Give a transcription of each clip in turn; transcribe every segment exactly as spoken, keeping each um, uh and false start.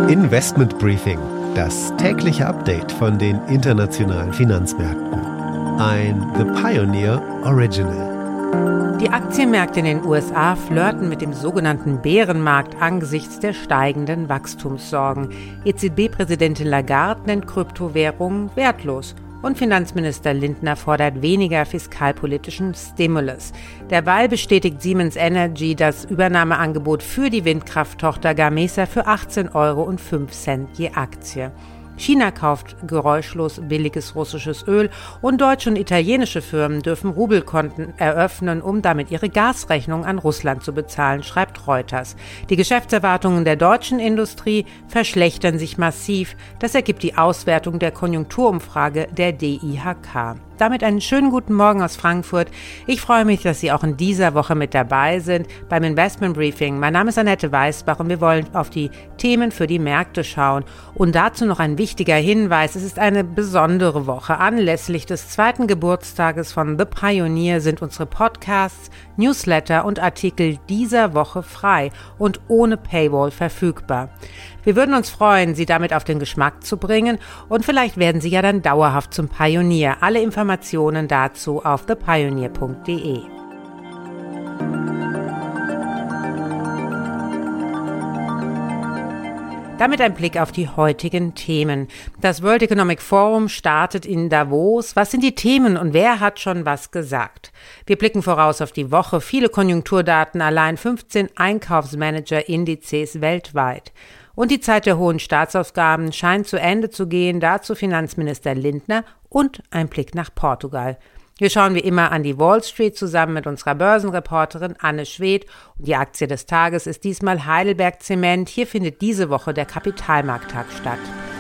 Investment Briefing, das tägliche Update von den internationalen Finanzmärkten. Ein The Pioneer Original. Die Aktienmärkte in den U S A flirten mit dem sogenannten Bärenmarkt angesichts der steigenden Wachstumssorgen. E Z B-Präsidentin Lagarde nennt Kryptowährungen wertlos. Und Finanzminister Lindner fordert weniger fiskalpolitischen Stimulus. Derweil bestätigt Siemens Energy das Übernahmeangebot für die Windkrafttochter Gamesa für achtzehn Euro und fünf Cent je Aktie. China kauft geräuschlos billiges russisches Öl und deutsche und italienische Firmen dürfen Rubelkonten eröffnen, um damit ihre Gasrechnung an Russland zu bezahlen, schreibt Reuters. Die Geschäftserwartungen der deutschen Industrie verschlechtern sich massiv. Das ergibt die Auswertung der Konjunkturumfrage der D I H K. Damit einen schönen guten Morgen aus Frankfurt. Ich freue mich, dass Sie auch in dieser Woche mit dabei sind beim Investment Briefing. Mein Name ist Annette Weißbach und wir wollen auf die Themen für die Märkte schauen. Und dazu noch ein wichtiger Hinweis. Es ist eine besondere Woche. Anlässlich des zweiten Geburtstages von The Pioneer sind unsere Podcasts, Newsletter und Artikel dieser Woche frei und ohne Paywall verfügbar. Wir würden uns freuen, Sie damit auf den Geschmack zu bringen und vielleicht werden Sie ja dann dauerhaft zum Pionier. Alle Informationen dazu auf the pioneer punkt de. Damit ein Blick auf die heutigen Themen. Das World Economic Forum startet in Davos. Was sind die Themen und wer hat schon was gesagt? Wir blicken voraus auf die Woche. Viele Konjunkturdaten, allein fünfzehn Einkaufsmanager-Indizes weltweit. Und die Zeit der hohen Staatsausgaben scheint zu Ende zu gehen, dazu Finanzminister Lindner und ein Blick nach Portugal. Wir schauen wie immer an die Wall Street zusammen mit unserer Börsenreporterin Anne Schwedt. Und die Aktie des Tages ist diesmal Heidelberg Zement. Hier findet diese Woche der Kapitalmarkttag statt.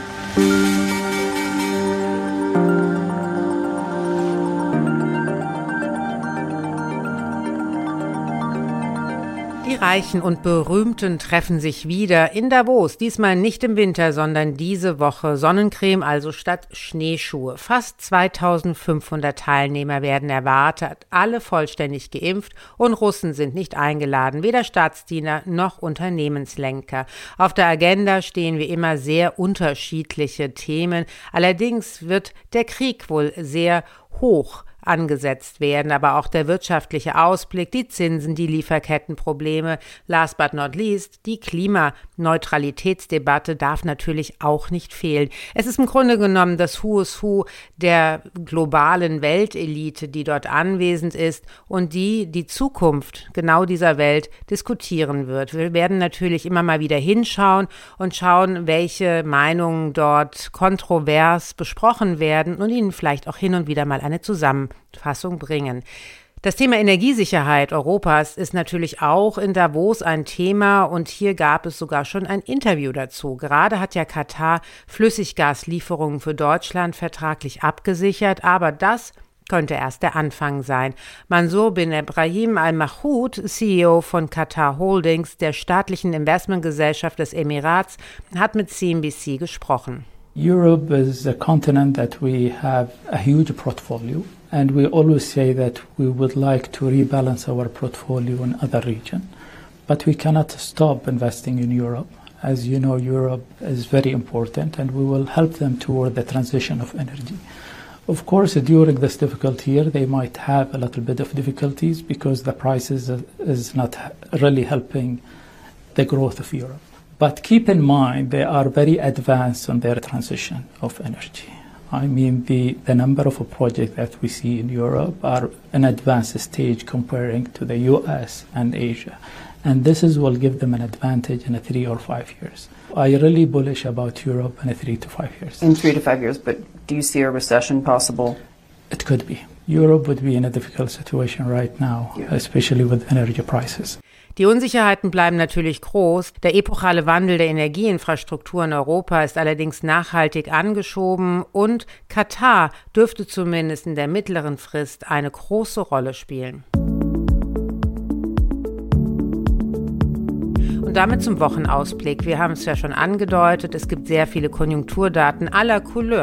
Die Reichen und Berühmten treffen sich wieder in Davos, diesmal nicht im Winter, sondern diese Woche Sonnencreme, also statt Schneeschuhe. Fast zweitausendfünfhundert Teilnehmer werden erwartet, alle vollständig geimpft und Russen sind nicht eingeladen, weder Staatsdiener noch Unternehmenslenker. Auf der Agenda stehen wie immer sehr unterschiedliche Themen, allerdings wird der Krieg wohl sehr hoch angesetzt werden, aber auch der wirtschaftliche Ausblick, die Zinsen, die Lieferkettenprobleme, last but not least, die Klimaneutralitätsdebatte darf natürlich auch nicht fehlen. Es ist im Grunde genommen das Who is Who der globalen Weltelite, die dort anwesend ist und die die Zukunft genau dieser Welt diskutieren wird. Wir werden natürlich immer mal wieder hinschauen und schauen, welche Meinungen dort kontrovers besprochen werden und Ihnen vielleicht auch hin und wieder mal eine Zusammenfassung Fassung bringen. Das Thema Energiesicherheit Europas ist natürlich auch in Davos ein Thema und hier gab es sogar schon ein Interview dazu. Gerade hat ja Katar Flüssiggaslieferungen für Deutschland vertraglich abgesichert, aber das könnte erst der Anfang sein. Mansour bin Ebrahim Al-Mahmoud, C E O von Qatar Holdings, der staatlichen Investmentgesellschaft des Emirats, hat mit C N B C gesprochen. Europe is a continent that we have a huge portfolio, and we always say that we would like to rebalance our portfolio in other regions. But we cannot stop investing in Europe. As you know, Europe is very important, and we will help them toward the transition of energy. Of course, during this difficult year, they might have a little bit of difficulties because the prices is not really helping the growth of Europe. But keep in mind, they are very advanced on their transition of energy. I mean, the, the number of projects that we see in Europe are an advanced stage comparing to the U S and Asia. And this is will give them an advantage in a three or five years. I'm really bullish about Europe in a three to five years. In three to five years, but do you see a recession possible? It could be. Europe would be in a difficult situation right now, yeah. Especially with energy prices. Die Unsicherheiten bleiben natürlich groß. Der epochale Wandel der Energieinfrastruktur in Europa ist allerdings nachhaltig angeschoben und Katar dürfte zumindest in der mittleren Frist eine große Rolle spielen. Und damit zum Wochenausblick. Wir haben es ja schon angedeutet, es gibt sehr viele Konjunkturdaten aller Couleur.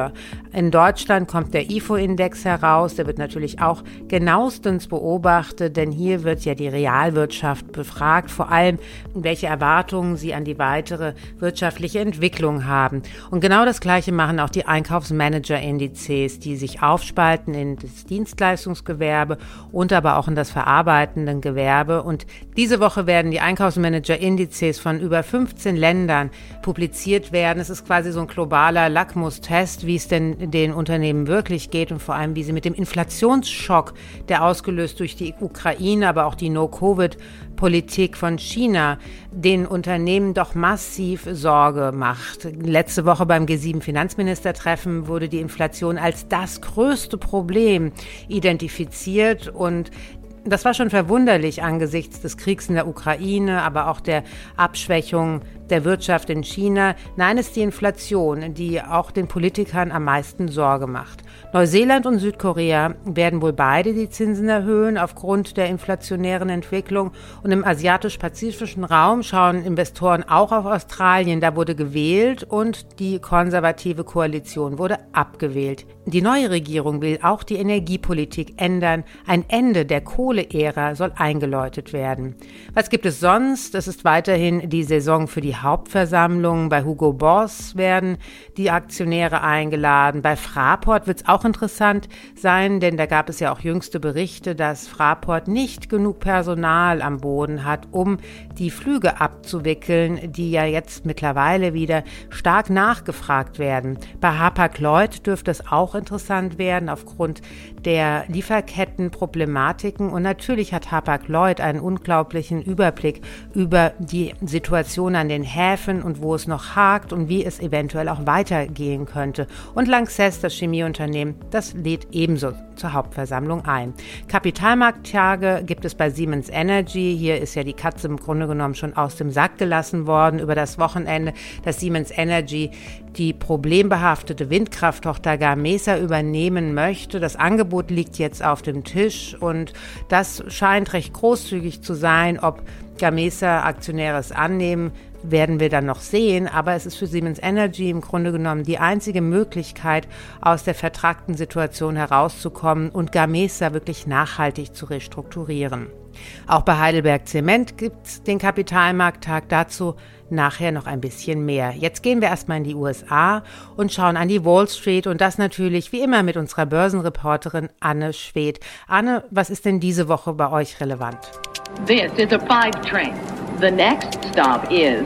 In Deutschland kommt der I F O-Index heraus, der wird natürlich auch genauestens beobachtet, denn hier wird ja die Realwirtschaft befragt, vor allem welche Erwartungen sie an die weitere wirtschaftliche Entwicklung haben. Und genau das Gleiche machen auch die Einkaufsmanager-Indizes, die sich aufspalten in das Dienstleistungsgewerbe und aber auch in das verarbeitende Gewerbe. Und diese Woche werden die Einkaufsmanager-Indizes von über fünfzehn Ländern publiziert werden. Es ist quasi so ein globaler Lackmustest, wie es denn den Unternehmen wirklich geht und vor allem, wie sie mit dem Inflationsschock, der ausgelöst durch die Ukraine, aber auch die No-Covid-Politik von China, den Unternehmen doch massiv Sorge macht. Letzte Woche beim G sieben Finanzministertreffen wurde die Inflation als das größte Problem identifiziert und das war schon verwunderlich angesichts des Kriegs in der Ukraine, aber auch der Abschwächung der Wirtschaft in China. Nein, es ist die Inflation, die auch den Politikern am meisten Sorge macht. Neuseeland und Südkorea werden wohl beide die Zinsen erhöhen aufgrund der inflationären Entwicklung. Und im asiatisch-pazifischen Raum schauen Investoren auch auf Australien. Da wurde gewählt und die konservative Koalition wurde abgewählt. Die neue Regierung will auch die Energiepolitik ändern. Ein Ende der Kohleära soll eingeläutet werden. Was gibt es sonst? Es ist weiterhin die Saison für die Hauptversammlungen. Bei Hugo Boss werden die Aktionäre eingeladen. Bei Fraport wird es auch interessant sein, denn da gab es ja auch jüngste Berichte, dass Fraport nicht genug Personal am Boden hat, um die Flüge abzuwickeln, die ja jetzt mittlerweile wieder stark nachgefragt werden. Bei Hapag-Lloyd dürfte es auch interessant werden aufgrund der Lieferkettenproblematiken und natürlich hat Hapag-Lloyd einen unglaublichen Überblick über die Situation an den Häfen und wo es noch hakt und wie es eventuell auch weitergehen könnte. Und Lanxess, das Chemieunternehmen, das lädt ebenso zur Hauptversammlung ein. Kapitalmarkttage gibt es bei Siemens Energy. Hier ist ja die Katze im Grunde genommen schon aus dem Sack gelassen worden über das Wochenende, dass Siemens Energy die problembehaftete Windkrafttochter Gamesa übernehmen möchte. Das Angebot liegt jetzt auf dem Tisch und das scheint recht großzügig zu sein. Ob Gamesa Aktionäre es annehmen, werden wir dann noch sehen, aber es ist für Siemens Energy im Grunde genommen die einzige Möglichkeit, aus der vertragten Situation herauszukommen und Gamesa wirklich nachhaltig zu restrukturieren. Auch bei Heidelberg Zement gibt es den Kapitalmarkttag, dazu nachher noch ein bisschen mehr. Jetzt gehen wir erstmal in die U S A und schauen an die Wall Street und das natürlich wie immer mit unserer Börsenreporterin Anne Schwedt. Anne, was ist denn diese Woche bei euch relevant? This is a five train. The next stop is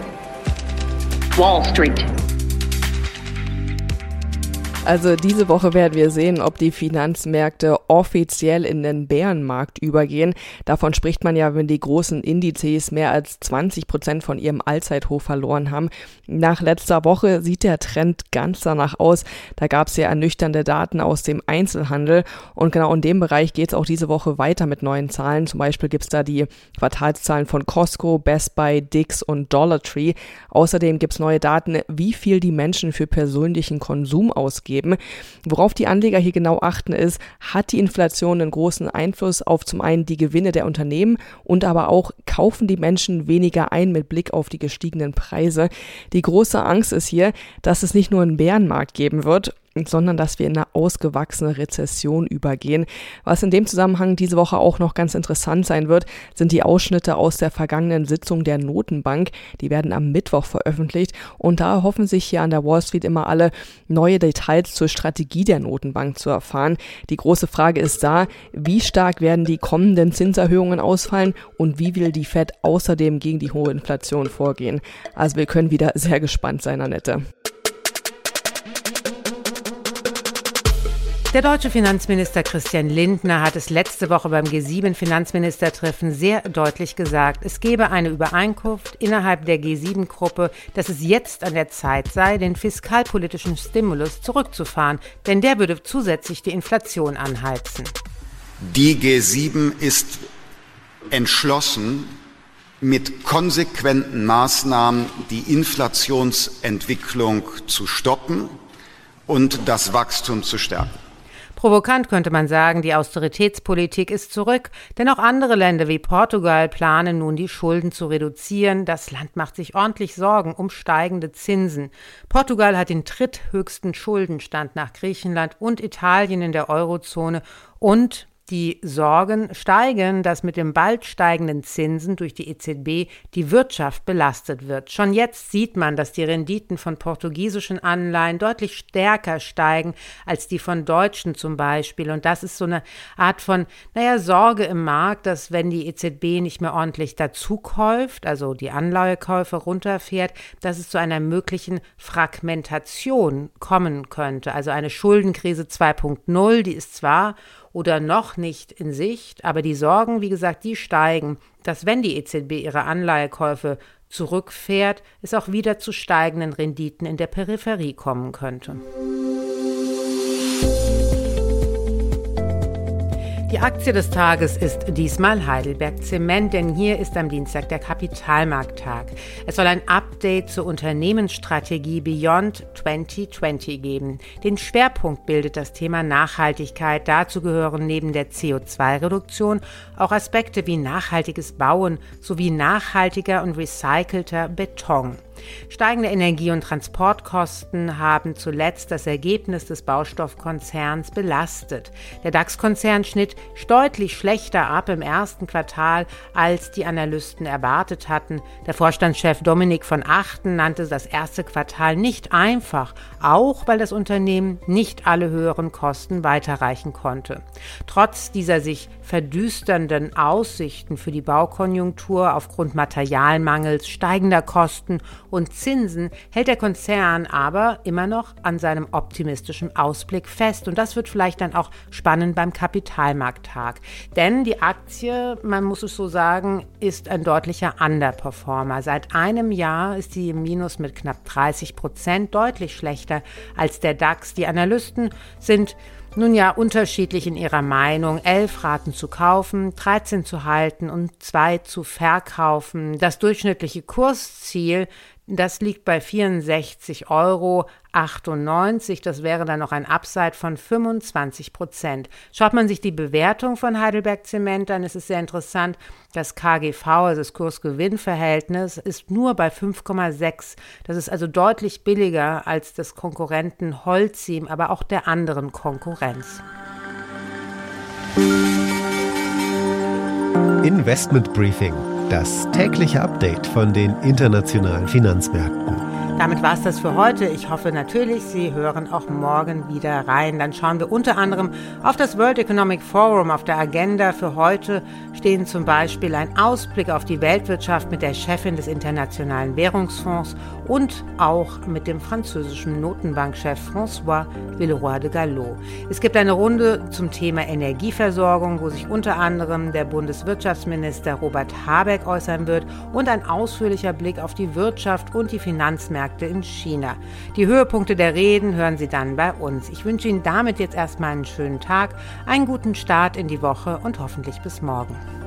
Wall Street. Also diese Woche werden wir sehen, ob die Finanzmärkte offiziell in den Bärenmarkt übergehen. Davon spricht man ja, wenn die großen Indizes mehr als zwanzig Prozent von ihrem Allzeithoch verloren haben. Nach letzter Woche sieht der Trend ganz danach aus. Da gab es ja ernüchternde Daten aus dem Einzelhandel und genau in dem Bereich geht es auch diese Woche weiter mit neuen Zahlen. Zum Beispiel gibt es da die Quartalszahlen von Costco, Best Buy, Dick's und Dollar Tree. Außerdem gibt es neue Daten, wie viel die Menschen für persönlichen Konsum ausgeben. Worauf die Anleger hier genau achten ist, hat die Inflation einen großen Einfluss auf zum einen die Gewinne der Unternehmen und aber auch kaufen die Menschen weniger ein mit Blick auf die gestiegenen Preise. Die große Angst ist hier, dass es nicht nur einen Bärenmarkt geben wird, sondern dass wir in eine ausgewachsene Rezession übergehen. Was in dem Zusammenhang diese Woche auch noch ganz interessant sein wird, sind die Ausschnitte aus der vergangenen Sitzung der Notenbank. Die werden am Mittwoch veröffentlicht und da hoffen sich hier an der Wall Street immer alle neue Details zur Strategie der Notenbank zu erfahren. Die große Frage ist da, wie stark werden die kommenden Zinserhöhungen ausfallen und wie will die Fed außerdem gegen die hohe Inflation vorgehen? Also wir können wieder sehr gespannt sein, Annette. Der deutsche Finanzminister Christian Lindner hat es letzte Woche beim G sieben Finanzministertreffen sehr deutlich gesagt. Es gebe eine Übereinkunft innerhalb der G sieben Gruppe, dass es jetzt an der Zeit sei, den fiskalpolitischen Stimulus zurückzufahren, denn der würde zusätzlich die Inflation anheizen. Die G sieben ist entschlossen, mit konsequenten Maßnahmen die Inflationsentwicklung zu stoppen und das Wachstum zu stärken. Provokant könnte man sagen, die Austeritätspolitik ist zurück, denn auch andere Länder wie Portugal planen nun, die Schulden zu reduzieren. Das Land macht sich ordentlich Sorgen um steigende Zinsen. Portugal hat den dritthöchsten Schuldenstand nach Griechenland und Italien in der Eurozone und die Sorgen steigen, dass mit den bald steigenden Zinsen durch die E Z B die Wirtschaft belastet wird. Schon jetzt sieht man, dass die Renditen von portugiesischen Anleihen deutlich stärker steigen als die von deutschen zum Beispiel. Und das ist so eine Art von, naja, Sorge im Markt, dass wenn die E Z B nicht mehr ordentlich dazukäuft, also die Anleihekäufe runterfährt, dass es zu einer möglichen Fragmentation kommen könnte. Also eine Schuldenkrise zwei Punkt null, die ist zwar oder noch nicht in Sicht, aber die Sorgen, wie gesagt, die steigen, dass wenn die E Z B ihre Anleihekäufe zurückfährt, es auch wieder zu steigenden Renditen in der Peripherie kommen könnte. Die Aktie des Tages ist diesmal Heidelberg Zement, denn hier ist am Dienstag der Kapitalmarkttag. Es soll ein Update zur Unternehmensstrategie Beyond zwanzig zwanzig geben. Den Schwerpunkt bildet das Thema Nachhaltigkeit. Dazu gehören neben der C O zwei Reduktion auch Aspekte wie nachhaltiges Bauen sowie nachhaltiger und recycelter Beton. Steigende Energie- und Transportkosten haben zuletzt das Ergebnis des Baustoffkonzerns belastet. Der DAX-Konzern schnitt deutlich schlechter ab im ersten Quartal, als die Analysten erwartet hatten. Der Vorstandschef Dominik von Achten nannte das erste Quartal nicht einfach, auch weil das Unternehmen nicht alle höheren Kosten weiterreichen konnte. Trotz dieser sich verdüsternden Aussichten für die Baukonjunktur aufgrund Materialmangels, steigender Kosten und Zinsen hält der Konzern aber immer noch an seinem optimistischen Ausblick fest. Und das wird vielleicht dann auch spannend beim Kapitalmarkttag. Denn die Aktie, man muss es so sagen, ist ein deutlicher Underperformer. Seit einem Jahr ist sie im Minus mit knapp dreißig Prozent, deutlich schlechter als der DAX. Die Analysten sind nun ja unterschiedlich in ihrer Meinung. Elf raten zu kaufen, dreizehn zu halten und zwei zu verkaufen. Das durchschnittliche Kursziel, das liegt bei vierundsechzig Euro achtundneunzig. Das wäre dann noch ein Upside von fünfundzwanzig Prozent. Schaut man sich die Bewertung von Heidelberg Zement an, ist es sehr interessant. Das K G V, also das Kurs-Gewinn-Verhältnis, ist nur bei fünf Komma sechs. Das ist also deutlich billiger als des Konkurrenten Holcim, aber auch der anderen Konkurrenz. Investment Briefing, das tägliche Update von den internationalen Finanzmärkten. Damit war es das für heute. Ich hoffe natürlich, Sie hören auch morgen wieder rein. Dann schauen wir unter anderem auf das World Economic Forum. Auf der Agenda für heute stehen zum Beispiel ein Ausblick auf die Weltwirtschaft mit der Chefin des Internationalen Währungsfonds und auch mit dem französischen Notenbankchef François Villeroy de Galhau. Es gibt eine Runde zum Thema Energieversorgung, wo sich unter anderem der Bundeswirtschaftsminister Robert Habeck äußern wird und ein ausführlicher Blick auf die Wirtschaft und die Finanzmärkte in China. Die Höhepunkte der Reden hören Sie dann bei uns. Ich wünsche Ihnen damit jetzt erstmal einen schönen Tag, einen guten Start in die Woche und hoffentlich bis morgen.